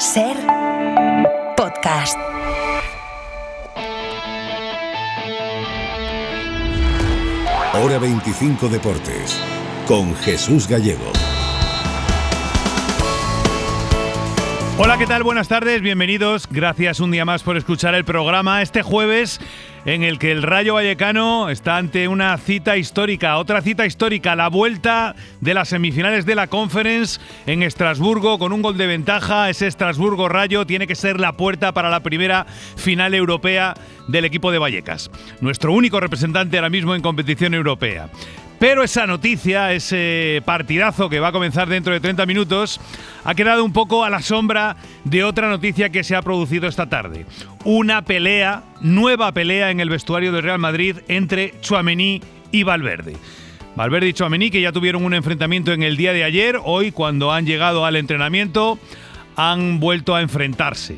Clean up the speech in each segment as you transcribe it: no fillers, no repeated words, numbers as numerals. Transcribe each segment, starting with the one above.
Ser podcast. Hora 25 Deportes, con Jesús Gallego. Hola, ¿qué tal? Buenas tardes, bienvenidos. Gracias un día más por escuchar el programa este jueves en el que el Rayo Vallecano está ante una cita histórica, otra cita histórica, la vuelta de las semifinales de la Conference en Estrasburgo con un gol de ventaja. Ese Estrasburgo-Rayo tiene que ser la puerta para la primera final europea del equipo de Vallecas, nuestro único representante ahora mismo en competición europea. Pero esa noticia, ese partidazo que va a comenzar dentro de 30 minutos, ha quedado un poco a la sombra de otra noticia que se ha producido esta tarde. Una pelea, nueva pelea en el vestuario del Real Madrid entre Tchouaméni y Valverde. Valverde y Tchouaméni, que ya tuvieron un enfrentamiento en el día de ayer, hoy cuando han llegado al entrenamiento han vuelto a enfrentarse.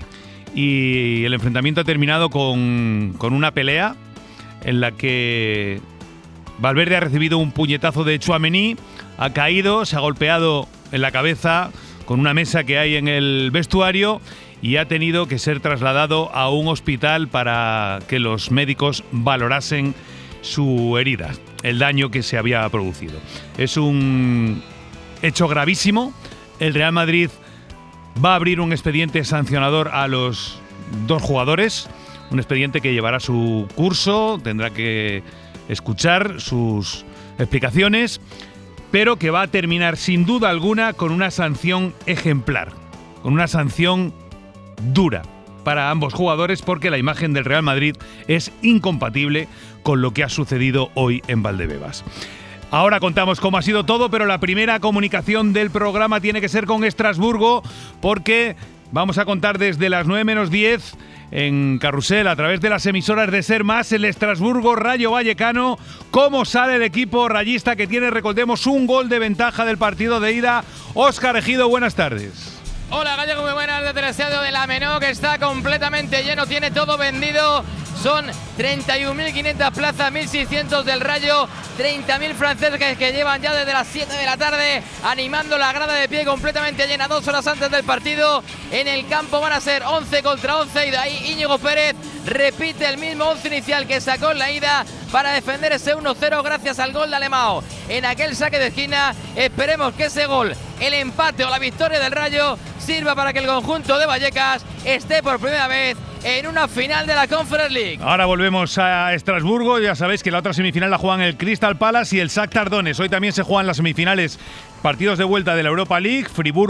Y el enfrentamiento ha terminado con una pelea en la que Valverde ha recibido un puñetazo de Tchouaméni, ha caído, se ha golpeado en la cabeza con una mesa que hay en el vestuario y ha tenido que ser trasladado a un hospital para que los médicos valorasen su herida, el daño que se había producido. Es un hecho gravísimo. El Real Madrid va a abrir un expediente sancionador a los dos jugadores, un expediente que llevará su curso, tendrá que escuchar sus explicaciones, pero que va a terminar sin duda alguna con una sanción ejemplar, con una sanción dura para ambos jugadores, porque la imagen del Real Madrid es incompatible con lo que ha sucedido hoy en Valdebebas. Ahora contamos cómo ha sido todo, pero la primera comunicación del programa tiene que ser con Estrasburgo, porque vamos a contar desde las 9 menos 10 en Carrusel, a través de las emisoras de Ser Más, el Estrasburgo Rayo Vallecano. ¿Cómo sale el equipo rayista, que tiene, recordemos, un gol de ventaja del partido de ida? Óscar Ejido, buenas tardes. Hola Gallego, muy buenas, desde el estadio de la Menó, que está completamente lleno, tiene todo vendido. Son 31.500 plazas, 1.600 del Rayo, 30.000 franceses que llevan ya desde las 7 de la tarde animando la grada de pie completamente llena 2 horas antes del partido. En el campo van a ser 11 contra 11 y de ahí Íñigo Pérez repite el mismo 11 inicial que sacó en la ida para defender ese 1-0 gracias al gol de Alemão en aquel saque de esquina. Esperemos que ese gol, el empate o la victoria del Rayo, sirva para que el conjunto de Vallecas esté por primera vez en una final de la Conference League. Ahora volvemos a Estrasburgo. Ya sabéis que la otra semifinal la juegan el Crystal Palace y el Shakhtar Donetsk. Hoy también se juegan las semifinales, partidos de vuelta de la Europa League,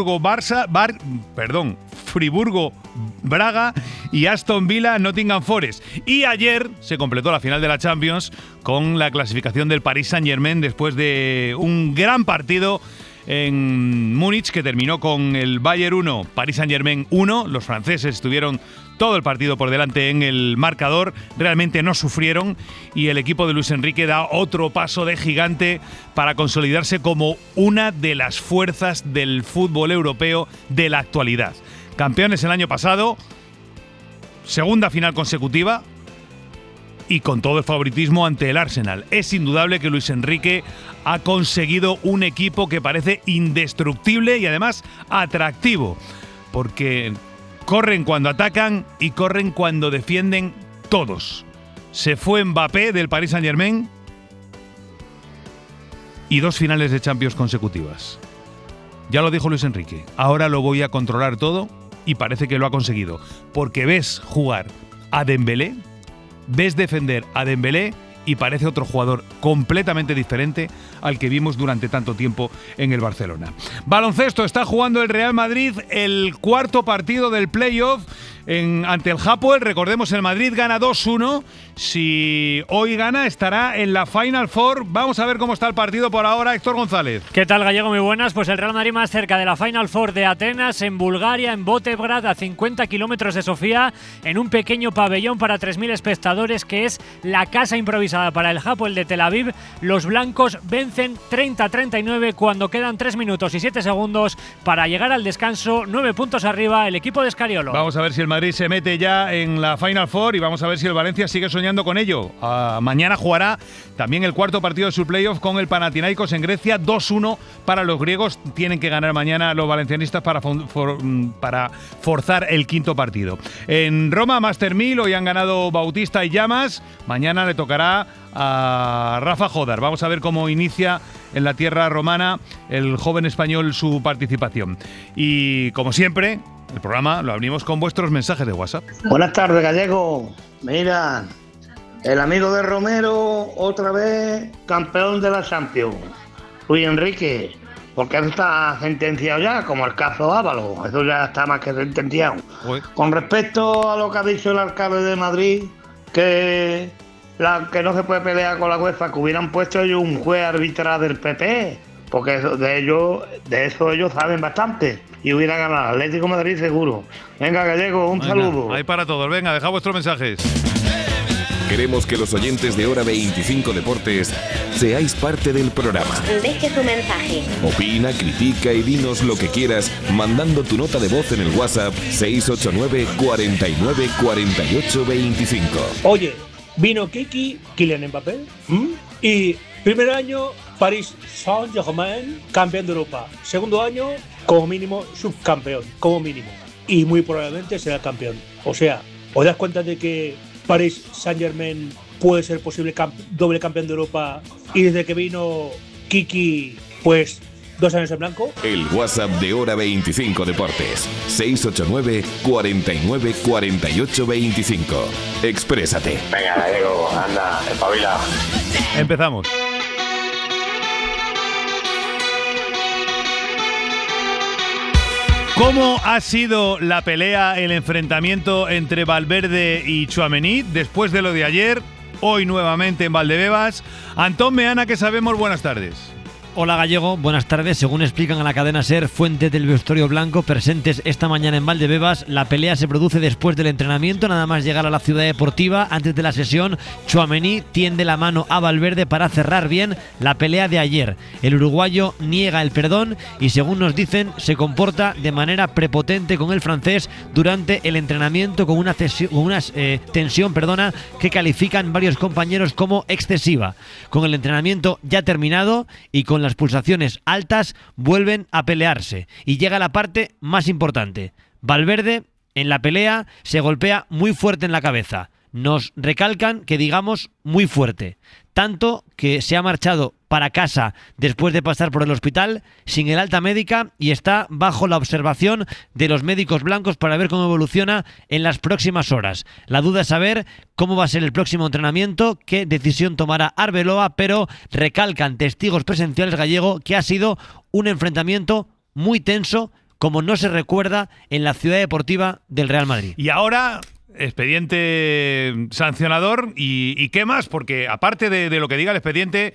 Friburgo-Braga y Aston Villa-Nottingham Forest. Y ayer se completó la final de la Champions con la clasificación del Paris Saint-Germain después de un gran partido en Múnich, que terminó con el Bayern 1, Paris Saint-Germain 1. Los franceses estuvieron todo el partido por delante en el marcador, realmente no sufrieron, y el equipo de Luis Enrique da otro paso de gigante para consolidarse como una de las fuerzas del fútbol europeo de la actualidad. Campeones el año pasado, segunda final consecutiva y con todo el favoritismo ante el Arsenal. Es indudable que Luis Enrique ha conseguido un equipo que parece indestructible y además atractivo, porque corren cuando atacan y corren cuando defienden todos. Se fue Mbappé del Paris Saint-Germain y 2 finales de Champions consecutivas. Ya lo dijo Luis Enrique, ahora lo voy a controlar todo, y parece que lo ha conseguido, porque ves jugar a Dembélé, ves defender a Dembélé y parece otro jugador completamente diferente al que vimos durante tanto tiempo en el Barcelona. Baloncesto, está jugando el Real Madrid el cuarto partido del playoff ante el Hapoel. Recordemos, el Madrid gana 2-1. Si hoy gana, estará en la Final Four. Vamos a ver cómo está el partido por ahora. Héctor González. ¿Qué tal, Gallego? Muy buenas. Pues el Real Madrid más cerca de la Final Four de Atenas, en Bulgaria, en Botevrad, a 50 kilómetros de Sofía, en un pequeño pabellón para 3.000 espectadores, que es la casa improvisada para el Hapoel de Tel Aviv. Los blancos vencen 30-39 cuando quedan 3 minutos y 7 segundos para llegar al descanso. 9 puntos arriba el equipo de Scariolo. Vamos a ver si el Madrid Madrid se mete ya en la Final Four y vamos a ver si el Valencia sigue soñando con ello. Mañana jugará también el cuarto partido de su playoff con el Panathinaikos en Grecia. 2-1 para los griegos. Tienen que ganar mañana los valencianistas para forzar el quinto partido. En Roma, Master 1000, hoy han ganado Bautista y Llamas. Mañana le tocará a Rafa Jodar. Vamos a ver cómo inicia en la tierra romana el joven español su participación. Y como siempre, el programa lo abrimos con vuestros mensajes de WhatsApp. Buenas tardes, Gallego. Mira, el amigo de Romero otra vez campeón de la Champions, Luis Enrique, porque eso está sentenciado ya, como el caso Ábalos, eso ya está más que sentenciado. Uy. Con respecto a lo que ha dicho el alcalde de Madrid, que no se puede pelear con la UEFA, que hubieran puesto ellos un juez arbitral del PP, porque de eso ellos saben bastante, y hubiera ganado el Atlético de Madrid seguro. Venga, Gallego, un saludo. Ahí para todos, venga, dejad vuestros mensajes. Queremos que los oyentes de Hora 25 Deportes seáis parte del programa. Deje su mensaje. Opina, critica y dinos lo que quieras mandando tu nota de voz en el WhatsApp 689 49 48 25. Oye, vino Kiki, Kylian Mbappé, y primer año Paris Saint-Germain, campeón de Europa. Segundo año, como mínimo, subcampeón, como mínimo. Y muy probablemente será campeón. O sea, ¿os das cuenta de que Paris Saint-Germain puede ser posible doble campeón de Europa? Y desde que vino Kiki, pues 2 años en blanco. El WhatsApp de Hora 25 Deportes 689 49 48 25. Exprésate. Venga, Gallego, anda, espabila. Empezamos. ¿Cómo ha sido la pelea, el enfrentamiento entre Valverde y Tchouaméni después de lo de ayer? Hoy nuevamente en Valdebebas. Antón Meana, ¿qué sabemos? Buenas tardes. Hola Gallego, buenas tardes. Según explican a la cadena SER fuentes del vestuario blanco presentes esta mañana en Valdebebas, la pelea se produce después del entrenamiento, nada más llegar a la ciudad deportiva. Antes de la sesión, Tchouaméni tiende la mano a Valverde para cerrar bien la pelea de ayer. El uruguayo niega el perdón y, según nos dicen, se comporta de manera prepotente con el francés durante el entrenamiento, con una tensión que califican varios compañeros como excesiva. Con el entrenamiento ya terminado y con las pulsaciones altas, vuelven a pelearse y llega la parte más importante. Valverde en la pelea se golpea muy fuerte en la cabeza. Nos recalcan que digamos muy fuerte, tanto que se ha marchado para casa después de pasar por el hospital sin el alta médica y está bajo la observación de los médicos blancos para ver cómo evoluciona en las próximas horas. La duda es saber cómo va a ser el próximo entrenamiento, qué decisión tomará Arbeloa, pero recalcan testigos presenciales, Gallego, que ha sido un enfrentamiento muy tenso, como no se recuerda en la ciudad deportiva del Real Madrid. Y ahora, expediente sancionador y qué más, porque aparte de lo que diga el expediente,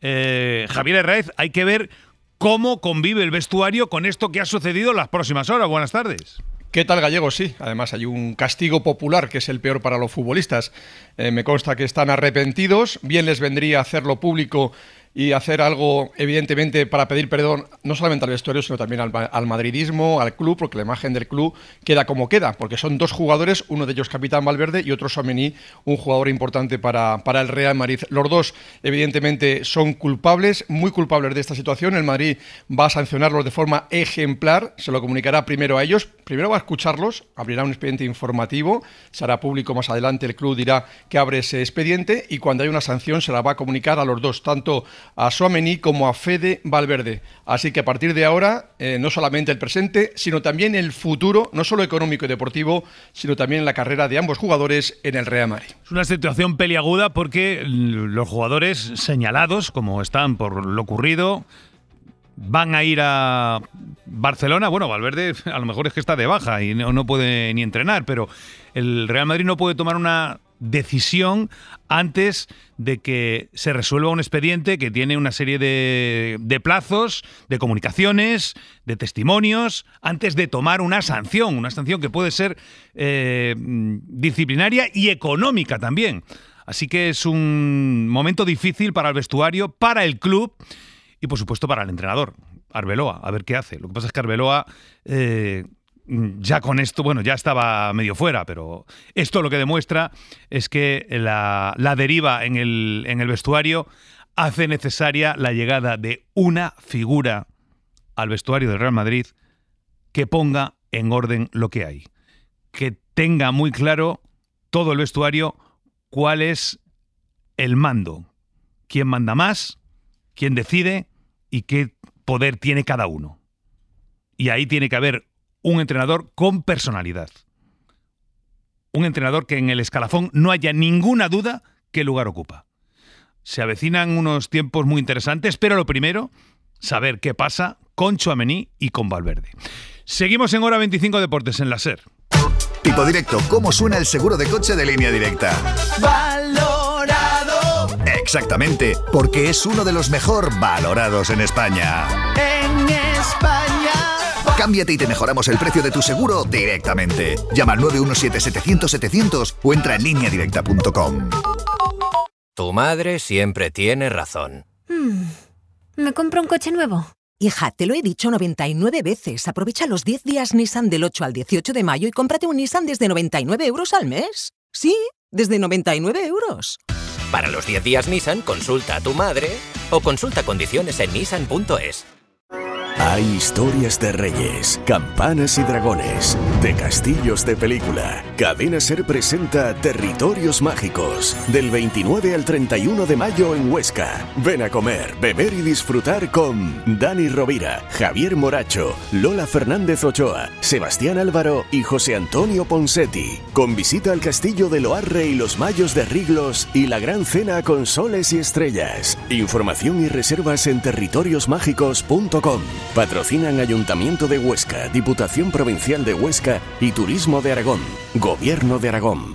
Javier Herraiz, hay que ver cómo convive el vestuario con esto que ha sucedido en las próximas horas. Buenas tardes. ¿Qué tal, Gallego? Sí, además hay un castigo popular que es el peor para los futbolistas. Me consta que están arrepentidos, bien les vendría hacerlo público y hacer algo, evidentemente, para pedir perdón no solamente al vestuario, sino también al madridismo, al club, porque la imagen del club queda como queda, porque son dos jugadores, uno de ellos capitán Valverde y otro Tchouaméni, un jugador importante para el Real Madrid. Los dos, evidentemente, son culpables, muy culpables de esta situación. El Madrid va a sancionarlos de forma ejemplar, se lo comunicará primero a ellos, primero va a escucharlos, abrirá un expediente informativo, se hará público más adelante, el club dirá que abre ese expediente y cuando haya una sanción se la va a comunicar a los dos, tanto a Tchouaméni como a Fede Valverde. Así que a partir de ahora, no solamente el presente, sino también el futuro, no solo económico y deportivo, sino también la carrera de ambos jugadores en el Real Madrid. Es una situación peliaguda porque los jugadores señalados, como están por lo ocurrido, van a ir a Barcelona. Bueno, Valverde a lo mejor es que está de baja y no puede ni entrenar, pero el Real Madrid no puede tomar una decisión antes de que se resuelva un expediente que tiene una serie de plazos, de comunicaciones, de testimonios, antes de tomar una sanción que puede ser disciplinaria y económica también. Así que es un momento difícil para el vestuario, para el club y por supuesto para el entrenador, Arbeloa, a ver qué hace. Lo que pasa es que Arbeloa ya con esto, bueno, ya estaba medio fuera, pero esto lo que demuestra es que la deriva en el vestuario hace necesaria la llegada de una figura al vestuario del Real Madrid que ponga en orden lo que hay, que tenga muy claro todo el vestuario cuál es el mando, quién manda más, quién decide y qué poder tiene cada uno. Y ahí tiene que haber un entrenador con personalidad. Un entrenador que en el escalafón no haya ninguna duda qué lugar ocupa. Se avecinan unos tiempos muy interesantes, pero lo primero, saber qué pasa con Tchouaméni y con Valverde. Seguimos en Hora 25 Deportes en la SER. Tipo Directo, ¿cómo suena el seguro de coche de Línea Directa? Valorado. Exactamente, porque es uno de los mejor valorados en España. En España. Cámbiate y te mejoramos el precio de tu seguro directamente. Llama al 917-700-700 o entra en lineadirecta.com. Tu madre siempre tiene razón. ¿Me compro un coche nuevo? Hija, te lo he dicho 99 veces. Aprovecha los 10 días Nissan del 8 al 18 de mayo y cómprate un Nissan desde 99 euros al mes. Sí, desde 99 euros. Para los 10 días Nissan, consulta a tu madre o consulta condiciones en nissan.es. Hay historias de reyes, campanas y dragones, de castillos de película. Cadena SER presenta Territorios Mágicos, del 29 al 31 de mayo en Huesca. Ven a comer, beber y disfrutar con Dani Rovira, Javier Moracho, Lola Fernández Ochoa, Sebastián Álvaro y José Antonio Ponsetti. Con visita al castillo de Loarre y los Mayos de Riglos y la gran cena con soles y estrellas. Información y reservas en territoriosmágicos.com. Patrocinan Ayuntamiento de Huesca, Diputación Provincial de Huesca y Turismo de Aragón. Gobierno de Aragón.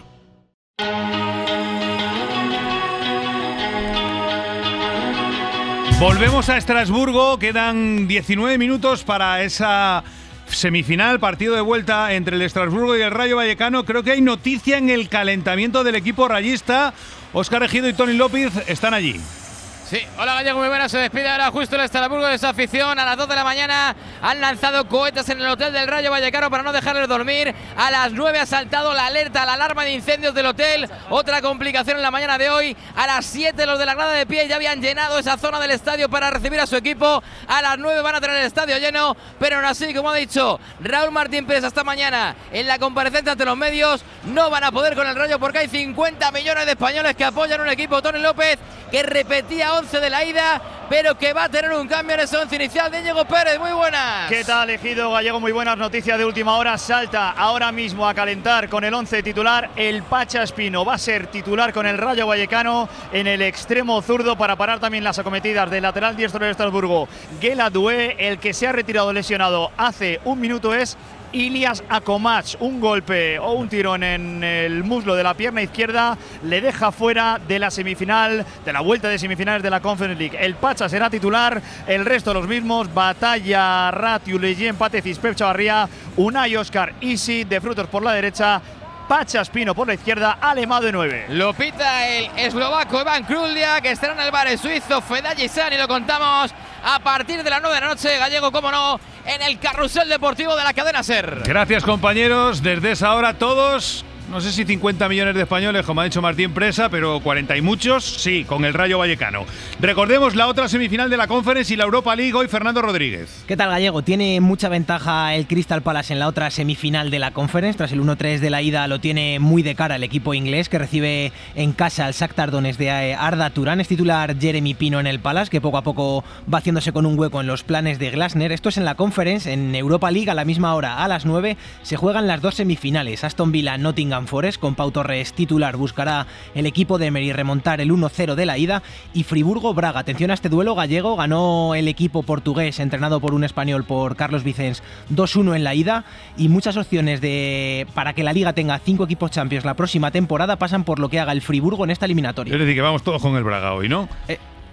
Volvemos a Estrasburgo, quedan 19 minutos para esa semifinal, partido de vuelta entre el Estrasburgo y el Rayo Vallecano. Creo que hay noticia en el calentamiento del equipo rayista. Óscar Ejido y Toni López están allí. Sí, hola Gallego, muy buenas. Se despide ahora justo el Estrasburgo de su afición. A las 2 de la mañana han lanzado cohetes en el hotel del Rayo Vallecano para no dejarles dormir. A las 9 ha saltado la alerta, la alarma de incendios del hotel. Otra complicación en la mañana de hoy. A las 7 los de la grada de pie ya habían llenado esa zona del estadio para recibir a su equipo. A las 9 van a tener el estadio lleno, pero aún así, como ha dicho Raúl Martín Pérez esta mañana en la comparecencia ante los medios, no van a poder con el Rayo porque hay 50 millones de españoles que apoyan un equipo, Toni López, que repetía 11 de la ida, pero que va a tener un cambio en ese 11 inicial de Diego Pérez. Muy buenas. ¿Qué tal, Ejido? Gallego, muy buenas noticias de última hora. Salta ahora mismo a calentar con el 11 titular el Pacha Espino. Va a ser titular con el Rayo Vallecano en el extremo zurdo para parar también las acometidas del lateral diestro de Estrasburgo. Guela Doué, el que se ha retirado lesionado hace un minuto es Ilias Akomach. Un golpe o un tirón en el muslo de la pierna izquierda le deja fuera de la semifinal, de la vuelta de semifinales de la Conference League. El Pacha será titular, el resto los mismos: Batalla, Ratiu, Leyen, Patecis, Pep Chavarría, Unai, Oscar, Isi, de Frutos por la derecha, Pacha Espino por la izquierda, Alemão de 9. Lo pita el eslovaco Ivan Krulja, que estará en el bar el suizo Fedaji San, y lo contamos a partir de las 9 de la noche, Gallego, como no, en el carrusel deportivo de la cadena SER. Gracias, compañeros. Desde esa hora todos, no sé si 50 millones de españoles, como ha dicho Martín Presa, pero 40 y muchos, sí, con el Rayo Vallecano. Recordemos la otra semifinal de la Conference y la Europa League. Hoy Fernando Rodríguez. ¿Qué tal, Gallego? Tiene mucha ventaja el Crystal Palace en la otra semifinal de la Conference. Tras el 1-3 de la ida lo tiene muy de cara el equipo inglés, que recibe en casa al Shakhtar Donetsk de Arda Turán. Es titular Jeremy Pino en el Palace, que poco a poco va haciéndose con un hueco en los planes de Glasner. Esto es en la Conference. En Europa League, a la misma hora, a las 9, se juegan las dos semifinales. Aston Villa, Nottingham Forest, con Pau Torres titular. Buscará el equipo de Emery remontar el 1-0 de la ida. Y Friburgo-Braga. Atención a este duelo, Gallego. Ganó el equipo portugués, entrenado por un español, por Carlos Vicens, 2-1 en la ida. Y muchas opciones para que la Liga tenga 5 equipos Champions la próxima temporada pasan por lo que haga el Friburgo en esta eliminatoria. Es decir, que vamos todos con el Braga hoy, ¿no?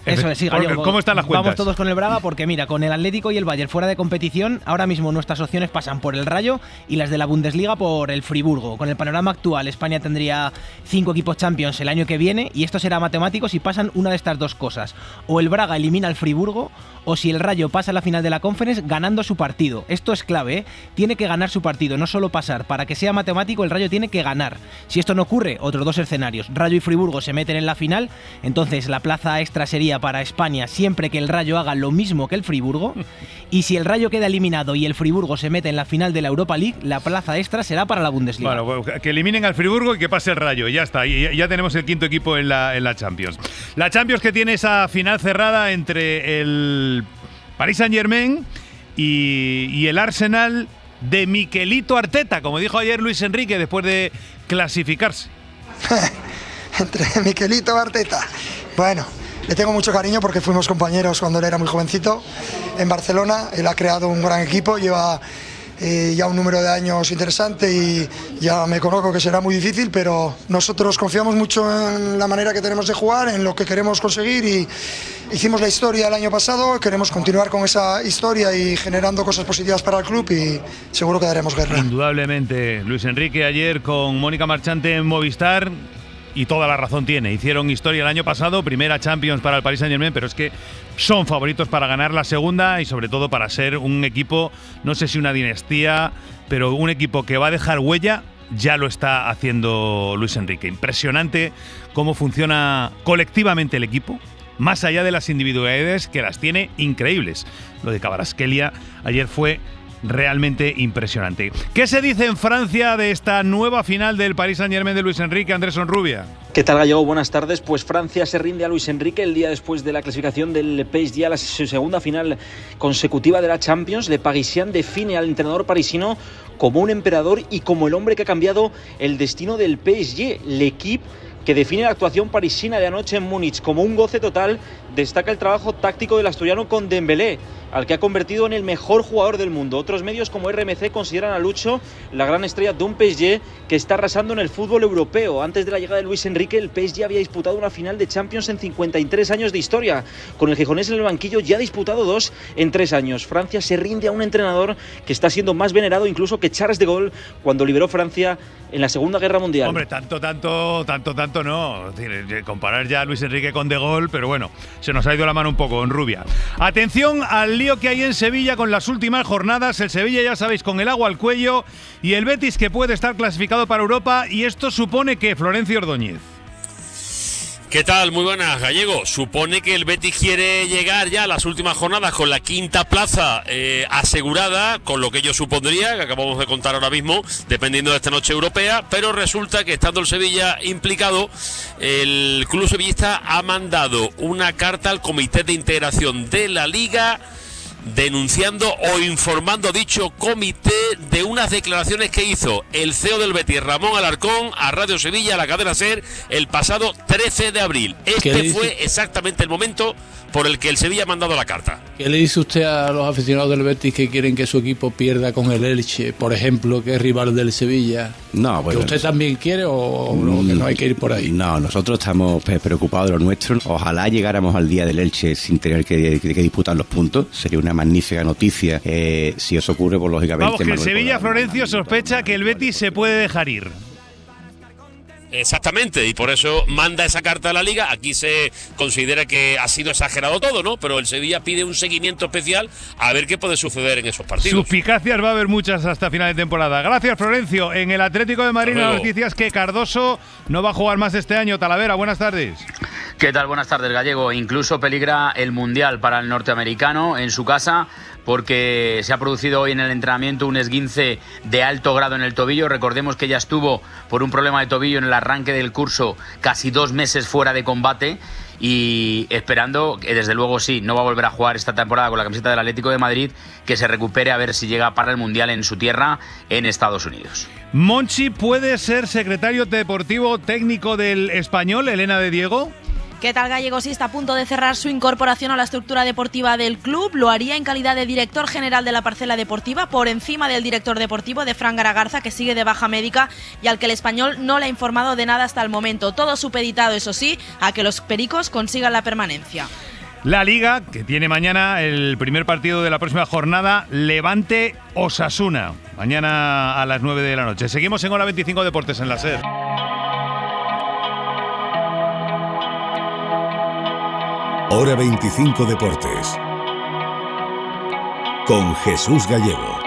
Eso es, sí, Gallego. ¿Cómo están las cuentas? Vamos todos con el Braga porque, mira, con el Atlético y el Bayern fuera de competición, ahora mismo nuestras opciones pasan por el Rayo y las de la Bundesliga por el Friburgo. Con el panorama actual, España tendría 5 equipos Champions el año que viene y esto será matemático si pasan una de estas dos cosas. O el Braga elimina al Friburgo o si el Rayo pasa a la final de la Conference ganando su partido. Esto es clave, ¿eh? Tiene que ganar su partido, no solo pasar. Para que sea matemático, el Rayo tiene que ganar. Si esto no ocurre, otros dos escenarios. Rayo y Friburgo se meten en la final, entonces la plaza extra sería para España siempre que el Rayo haga lo mismo que el Friburgo, y si el Rayo queda eliminado y el Friburgo se mete en la final de la Europa League, la plaza extra será para la Bundesliga. Bueno, que eliminen al Friburgo y que pase el Rayo, ya está, ya tenemos el quinto equipo en la Champions. La Champions que tiene esa final cerrada entre el Paris Saint-Germain y el Arsenal de Mikelito Arteta, como dijo ayer Luis Enrique después de clasificarse. Entre Mikelito y Arteta. Bueno, le tengo mucho cariño porque fuimos compañeros cuando él era muy jovencito en Barcelona. Él ha creado un gran equipo, lleva ya un número de años interesante y ya me conozco que será muy difícil, pero nosotros confiamos mucho en la manera que tenemos de jugar, en lo que queremos conseguir y hicimos la historia el año pasado, queremos continuar con esa historia y generando cosas positivas para el club y seguro que daremos guerra. Indudablemente, Luis Enrique ayer con Mónica Marchante en Movistar. Y toda la razón tiene. Hicieron historia el año pasado, primera Champions para el Paris Saint-Germain, pero es que son favoritos para ganar la segunda y sobre todo para ser un equipo, no sé si una dinastía, pero un equipo que va a dejar huella. Ya lo está haciendo Luis Enrique. Impresionante cómo funciona colectivamente el equipo, más allá de las individualidades que las tiene increíbles. Lo de Kvaratskhelia ayer fue realmente impresionante. ¿Qué se dice en Francia de esta nueva final del Paris Saint-Germain de Luis Enrique? Andrés Onrubia. ¿Qué tal, Gallego? Buenas tardes. Pues Francia se rinde a Luis Enrique el día después de la clasificación del PSG a la segunda final consecutiva de la Champions. Le Parisien define al entrenador parisino como un emperador y como el hombre que ha cambiado el destino del PSG. L'Équipe, que define la actuación parisina de anoche en Múnich como un goce total, destaca el trabajo táctico del asturiano con Dembélé, al que ha convertido en el mejor jugador del mundo. Otros medios como RMC consideran a Lucho la gran estrella de un PSG que está arrasando en el fútbol europeo. Antes de la llegada de Luis Enrique, el PSG había disputado una final de Champions en 53 años de historia. Con el gijonés en el banquillo ya ha disputado 2 en 3 años. Francia se rinde a un entrenador que está siendo más venerado incluso que Charles de Gaulle cuando liberó Francia en la Segunda Guerra Mundial. Hombre, tanto no. Comparar ya a Luis Enrique con de Gaulle, pero bueno, se nos ha ido la mano un poco en Rubia. Atención al lío que hay en Sevilla con las últimas jornadas. El Sevilla, ya sabéis, con el agua al cuello, y el Betis, que puede estar clasificado para Europa, y esto supone que Florencio Ordóñez. ¿Qué tal? Muy buenas, Gallego. Supone que el Betis quiere llegar ya a las últimas jornadas con la quinta plaza asegurada, con lo que ello supondría, que acabamos de contar ahora mismo, dependiendo de esta noche europea, pero resulta que estando el Sevilla implicado, el club sevillista ha mandado una carta al Comité de Integración de la Liga denunciando o informando a dicho comité de unas declaraciones que hizo el CEO del Betis, Ramón Alarcón, a Radio Sevilla, a la cadena SER, el pasado 13 de abril. Este fue exactamente el momento por el que el Sevilla ha mandado la carta. ¿Qué le dice usted a los aficionados del Betis que quieren que su equipo pierda con el Elche, por ejemplo, que es rival del Sevilla? No, bueno, ¿Que usted también quiere o que no hay que ir por ahí? No, nosotros estamos preocupados de lo nuestro. Ojalá llegáramos al día del Elche sin tener que disputar los puntos. Sería una magnífica noticia. Si eso ocurre, pues lógicamente... Vamos, que el Sevilla, Florencio, sospecha que el Betis se puede dejar ir. Exactamente, y por eso manda esa carta a la Liga. Aquí se considera que ha sido exagerado todo, ¿no? Pero el Sevilla pide un seguimiento especial a ver qué puede suceder en esos partidos. Suspicacias va a haber muchas hasta final de temporada. Gracias, Florencio. En el Atlético de Madrid, las noticias que Cardoso no va a jugar más este año. Talavera, buenas tardes. ¿Qué tal? Buenas tardes, Gallego. Incluso peligra el Mundial para el norteamericano en su casa, porque se ha producido hoy en el entrenamiento un esguince de alto grado en el tobillo. Recordemos que ya estuvo por un problema de tobillo en el arranque del curso casi 2 meses fuera de combate, y esperando que desde luego sí, no va a volver a jugar esta temporada con la camiseta del Atlético de Madrid, que se recupere a ver si llega para el Mundial en su tierra, en Estados Unidos. Monchi puede ser secretario deportivo técnico del Español, Elena de Diego. ¿Qué tal, Gallego? Sí, está a punto de cerrar su incorporación a la estructura deportiva del club. Lo haría en calidad de director general de la parcela deportiva, por encima del director deportivo de Fran Garagarza, que sigue de baja médica y al que el Español no le ha informado de nada hasta el momento. Todo supeditado, eso sí, a que los pericos consigan la permanencia. La Liga, que tiene mañana el primer partido de la próxima jornada, Levante-Osasuna, mañana a las 9 de la noche. Seguimos en Hora 25 Deportes en la SER. Hora 25 Deportes con Jesús Gallego.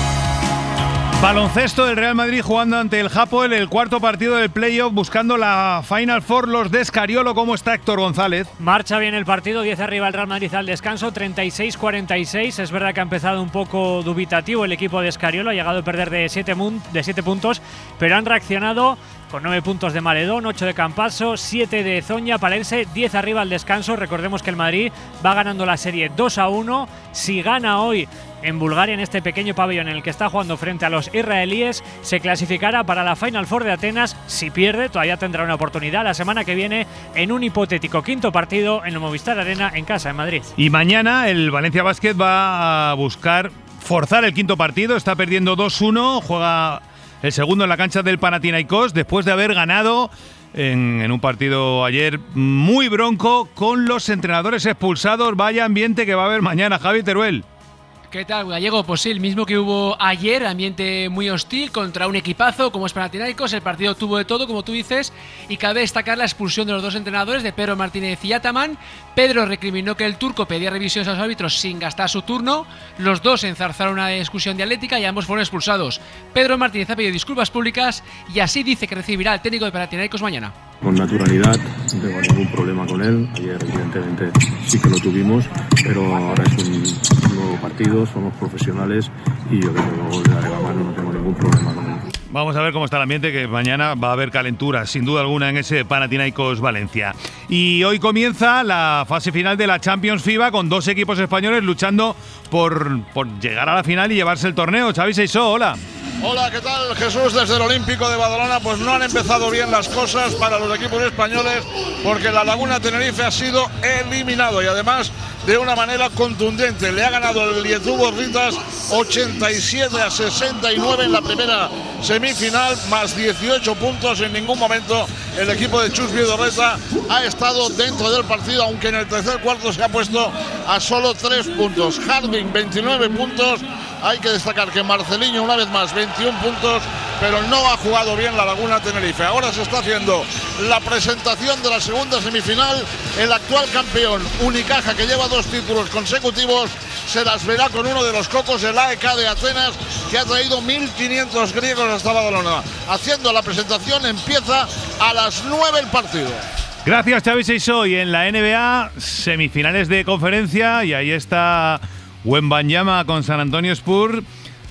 Baloncesto, el Real Madrid jugando ante el Hapoel, el cuarto partido del playoff, buscando la Final Four, los de Escariolo. ¿Cómo está Héctor González? Marcha bien el partido, 10 arriba el Real Madrid al descanso, 36-46. Es verdad que ha empezado un poco dubitativo el equipo de Escariolo, ha llegado a perder de 7 puntos, pero han reaccionado con 9 puntos de Maledón, 8 de Campasso, 7 de Zoña, Palense, 10 arriba al descanso. Recordemos que el Madrid va ganando la serie 2-1. Si gana hoy en Bulgaria, en este pequeño pabellón en el que está jugando frente a los israelíes, se clasificará para la Final Four de Atenas. Si pierde, todavía tendrá una oportunidad la semana que viene en un hipotético quinto partido en el Movistar Arena en casa, en Madrid. Y mañana el Valencia Basket va a buscar forzar el quinto partido. Está perdiendo 2-1, juega el segundo en la cancha del Panathinaikos después de haber ganado en un partido ayer muy bronco con los entrenadores expulsados. Vaya ambiente que va a haber mañana, Javi Teruel. ¿Qué tal, Gallego? Pues sí, el mismo que hubo ayer, ambiente muy hostil contra un equipazo como es Panathinaikos. El partido tuvo de todo, como tú dices, y cabe destacar la expulsión de los dos entrenadores, de Pedro Martínez y Ataman. Pedro recriminó que el turco pedía revisiones a los árbitros sin gastar su turno. Los dos enzarzaron una discusión dialéctica y ambos fueron expulsados. Pedro Martínez ha pedido disculpas públicas y así dice que recibirá al técnico de Panathinaikos mañana. Con naturalidad, no tengo ningún problema con él. Ayer evidentemente sí que lo tuvimos, pero ahora es un nuevo partido, somos profesionales y yo desde luego le daré la mano, no tengo ningún problema con él. Vamos a ver cómo está el ambiente, que mañana va a haber calentura, sin duda alguna, en ese Panathinaikos Valencia. Y hoy comienza la fase final de la Champions FIBA con dos equipos españoles luchando por llegar a la final y llevarse el torneo. Xavi Seisó, hola. Hola, ¿qué tal, Jesús? Desde el Olímpico de Badalona, pues no han empezado bien las cosas para los equipos españoles, porque la Laguna Tenerife ha sido eliminado y además de una manera contundente. Le ha ganado el Lietubo Ritas 87-69 en la primera semifinal, más 18 puntos. En ningún momento el equipo de Chus Vidorreta ha estado dentro del partido, aunque en el tercer cuarto se ha puesto a solo 3 puntos. Harding, 29 puntos. Hay que destacar que Marceliño, una vez más, 21 puntos, pero no ha jugado bien la Laguna Tenerife. Ahora se está haciendo la presentación de la segunda semifinal. El actual campeón, Unicaja, que lleva 2 títulos consecutivos, se las verá con uno de los cocos, el AEK de Atenas, que ha traído 1.500 griegos hasta Badalona. Haciendo la presentación, empieza a las 9 el partido. Gracias, Xavi Seisó. Y en la NBA, semifinales de conferencia, y ahí está Wembanyama con San Antonio Spurs,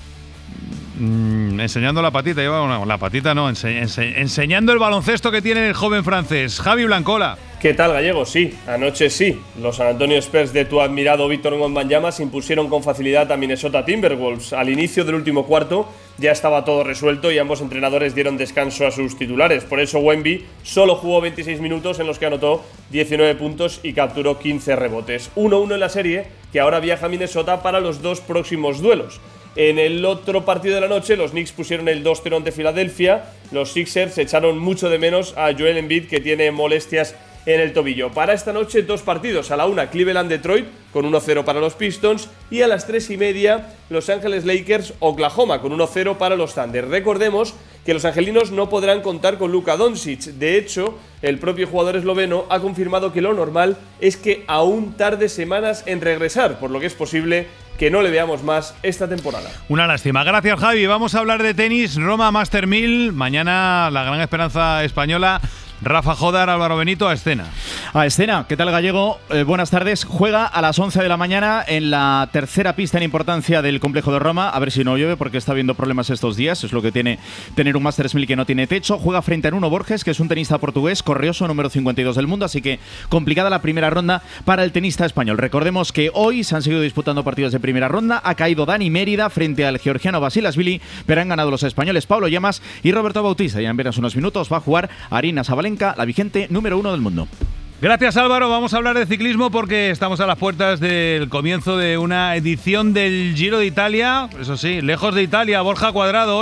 enseñando la patita. La patita no, enseñando el baloncesto que tiene el joven francés. Javi Blancola. ¿Qué tal, Gallego? Sí, anoche sí. Los San Antonio Spurs de tu admirado Víctor Wembanyama se impusieron con facilidad a Minnesota Timberwolves. Al inicio del último cuarto ya estaba todo resuelto y ambos entrenadores dieron descanso a sus titulares. Por eso Wemby solo jugó 26 minutos en los que anotó 19 puntos y capturó 15 rebotes. 1-1 en la serie, que ahora viaja a Minnesota para los 2 próximos duelos. En el otro partido de la noche, los Knicks pusieron el 2-0 ante Filadelfia. Los Sixers echaron mucho de menos a Joel Embiid, que tiene molestias en el tobillo. Para esta noche, 2 partidos. A la 1, Cleveland-Detroit, con 1-0 para los Pistons. Y a las 3:30, Los Ángeles Lakers-Oklahoma, con 1-0 para los Thunder. Recordemos que los angelinos no podrán contar con Luka Doncic. De hecho, el propio jugador esloveno ha confirmado que lo normal es que aún tarde semanas en regresar, por lo que es posible que no le veamos más esta temporada. Una lástima. Gracias, Javi. Vamos a hablar de tenis. Roma Master 1000. Mañana la gran esperanza española, Rafa Jodar, Álvaro Benito, a escena. A escena. ¿Qué tal, Gallego? Buenas tardes. Juega a las 11 de la mañana en la tercera pista en importancia del complejo de Roma. A ver si no llueve, porque está habiendo problemas estos días. Es lo que tiene tener un Masters 1000 que no tiene techo. Juega frente a Nuno Borges, que es un tenista portugués, correoso, número 52 del mundo. Así que complicada la primera ronda para el tenista español. Recordemos que hoy se han seguido disputando partidos de primera ronda. Ha caído Dani Mérida frente al georgiano Basilashvili, pero han ganado los españoles Pablo Llamas y Roberto Bautista. Ya en veras unos minutos va a jugar Aryna Sabalenka, la vigente número 1 del mundo. Gracias, Álvaro. Vamos a hablar de ciclismo porque estamos a las puertas del comienzo de una edición del Giro de Italia. Eso sí, lejos de Italia. Borja Cuadrado, hola.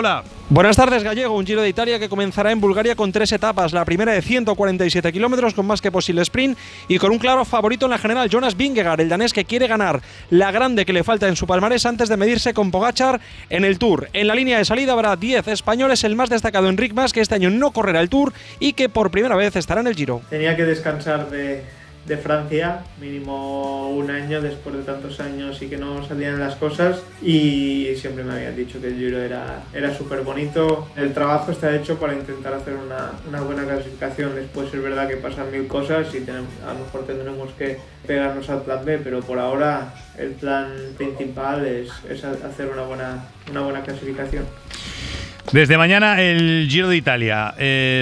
Buenas tardes, Gallego. Un Giro de Italia que comenzará en Bulgaria con 3 etapas. La primera de 147 kilómetros con más que posible sprint y con un claro favorito en la general, Jonas Vingegaard, el danés que quiere ganar la grande que le falta en su palmarés antes de medirse con Pogačar en el Tour. En la línea de salida habrá 10 españoles, el más destacado Enric Mas, que este año no correrá el Tour y que por primera vez estará en el Giro. Tenía que descansar de Francia, mínimo un año después de tantos años y que no salían las cosas, y siempre me habían dicho que el Giro era súper bonito. El trabajo está hecho para intentar hacer una buena clasificación. Después es verdad que pasan mil cosas y a lo mejor tendremos que pegarnos al plan B, pero por ahora el plan principal es hacer una buena clasificación. Desde mañana el Giro de Italia.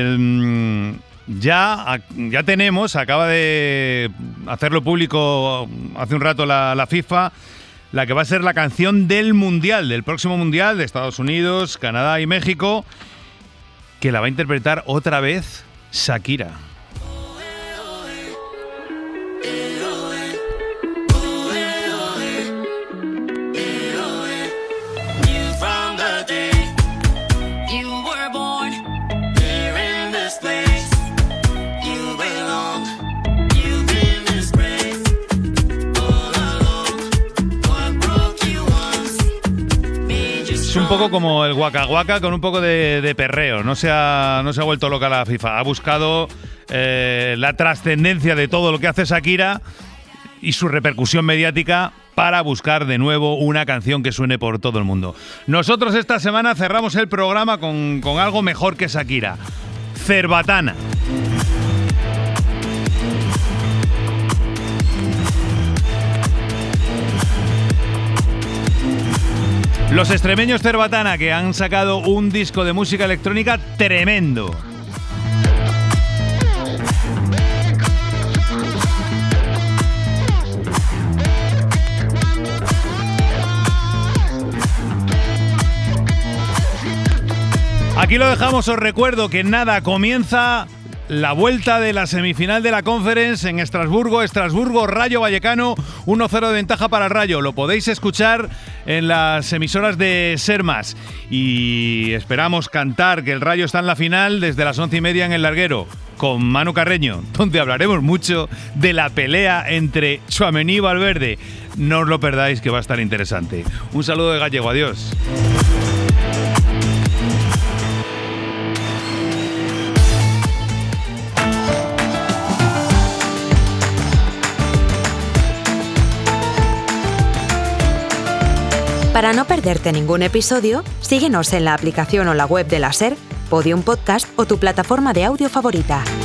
Ya tenemos, acaba de hacerlo público hace un rato la FIFA, la que va a ser la canción del Mundial, del próximo Mundial de Estados Unidos, Canadá y México, que la va a interpretar otra vez Shakira. Es un poco como el Waka Waka con un poco de perreo. No se ha vuelto loca la FIFA. Ha buscado la trascendencia de todo lo que hace Shakira y su repercusión mediática para buscar de nuevo una canción que suene por todo el mundo. Nosotros esta semana cerramos el programa con algo mejor que Shakira. Cerbatana. Los extremeños Cerbatana, que han sacado un disco de música electrónica tremendo. Aquí lo dejamos, os recuerdo que nada, comienza la vuelta de la semifinal de la Conference en Estrasburgo, Rayo Vallecano, 1-0 de ventaja para el Rayo. Lo podéis escuchar en las emisoras de Ser Más. Y esperamos cantar que el Rayo está en la final desde las 11:30 en el Larguero, con Manu Carreño, donde hablaremos mucho de la pelea entre Tchouaméni y Valverde. No os lo perdáis, que va a estar interesante. Un saludo de Gallego, adiós. Para no perderte ningún episodio, síguenos en la aplicación o la web de la SER, Podium Podcast o tu plataforma de audio favorita.